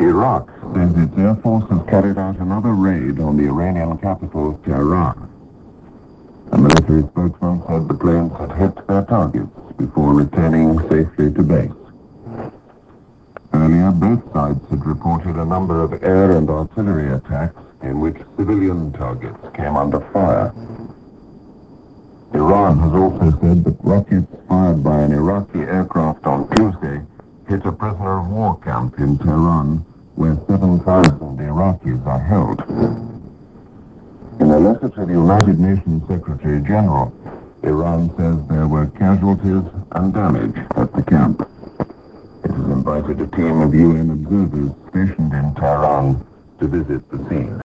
Iraq says its air force has carried out another raid on the Iranian capital, Tehran. A military spokesman said the planes had hit their targets before returning safely to base. Earlier, both sides had reported a number of air and artillery attacks in which civilian targets came under fire. Iran has also said that rockets fired by an Iraqi aircraft on Tuesday hit a prisoner of war camp in Tehran, where 7,000 Iraqis are held. In a letter to the United Nations Secretary General, Iran says there were casualties and damage at the camp. It has invited a team of UN observers stationed in Tehran to visit the scene.